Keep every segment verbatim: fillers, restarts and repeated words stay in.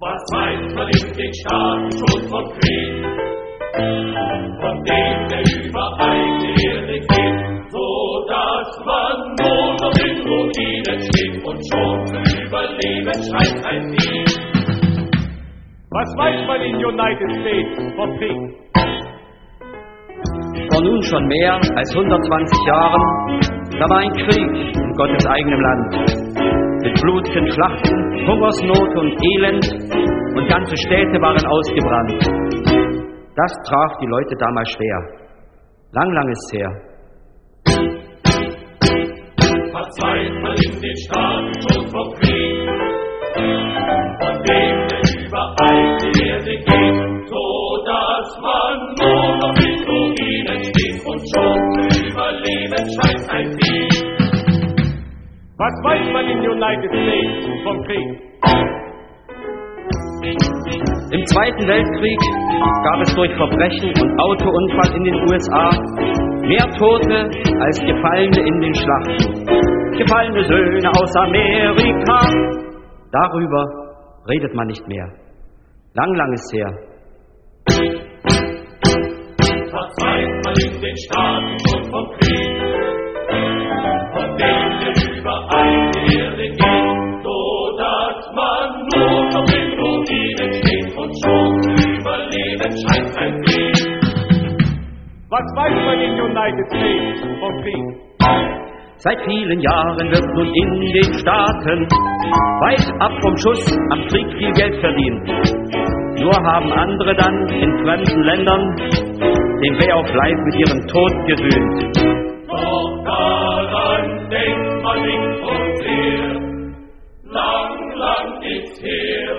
Was weiß man in den Staaten schon vom Krieg, von dem der über eine Erde geht, so dass man nur noch in Ruinen steht und schon zu überleben scheint ein Sieg. Was weiß man in United States vom Krieg? Vor nun schon mehr als hundertzwanzig Jahren, da war ein Krieg in Gottes eigenem Land. Mit blutigen Schlachten, Hungersnot und Elend, und ganze Städte waren ausgebrannt. Das traf die Leute damals schwer. Lang, lang ist's her. Was weiß man in den Staaten schon vom Krieg, von dem der über eine Erde geht, so dass man nur noch in Ruinen steht und schon zu überleben scheint ein Sieg. Was weiß man in United States vom Krieg? Im Zweiten Weltkrieg gab es durch Verbrechen und Autounfall in den U S A mehr Tote als Gefallene in den Schlachten. Gefallene Söhne aus Amerika. Darüber redet man nicht mehr. Lang, lang ist her. Was weiß man in den Staaten schon vom Krieg, von dem der über eine Erde geht, so dass man nur noch in Ruinen steht und schon zu überleben scheint ein Sieg. Was weiß man in United States vom Krieg? Seit vielen Jahren wird nun in den Staaten weit ab vom Schuss am Krieg viel Geld verdient. Nur haben andere dann in fremden Ländern den Weh auf Leib mit ihrem Tod gesühnt. Doch daran denkt man nicht so sehr, lang, lang ist her.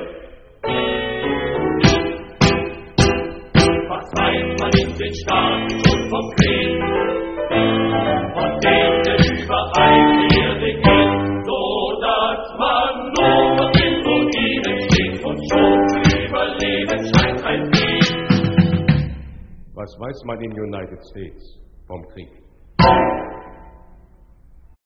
Was weiß man in den Staaten schon vom Krieg, von dem der über eine Erde geht, so dass man nur noch in Ruinen steht und schon zu überleben scheint ein Sieg. Was weiß man in United States vom Krieg?